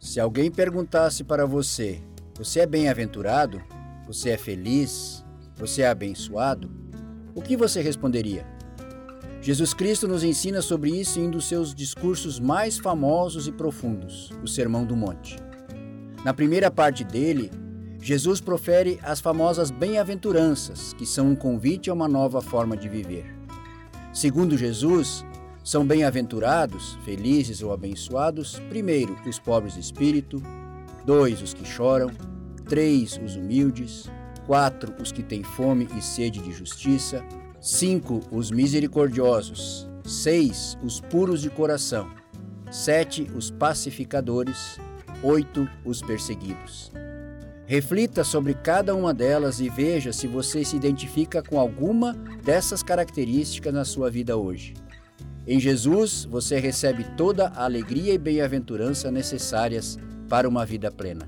Se alguém perguntasse para você, você é bem-aventurado? Você é feliz? Você é abençoado? O que você responderia? Jesus Cristo nos ensina sobre isso em um dos seus discursos mais famosos e profundos, o Sermão do Monte. Na primeira parte dele, Jesus profere as famosas bem-aventuranças, que são um convite a uma nova forma de viver. Segundo Jesus, são bem-aventurados, felizes ou abençoados, primeiro, os pobres de espírito, 2, os que choram, 3, os humildes, 4, os que têm fome e sede de justiça, 5, os misericordiosos, 6, os puros de coração, 7, os pacificadores, 8, os perseguidos. Reflita sobre cada uma delas e veja se você se identifica com alguma dessas características na sua vida hoje. Em Jesus, você recebe toda a alegria e bem-aventurança necessárias para uma vida plena.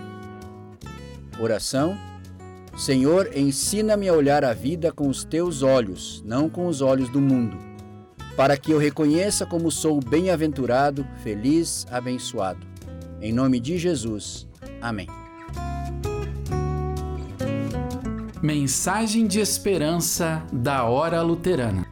Oração. Senhor, ensina-me a olhar a vida com os teus olhos, não com os olhos do mundo, para que eu reconheça como sou bem-aventurado, feliz, abençoado. Em nome de Jesus. Amém. Mensagem de esperança da Hora Luterana.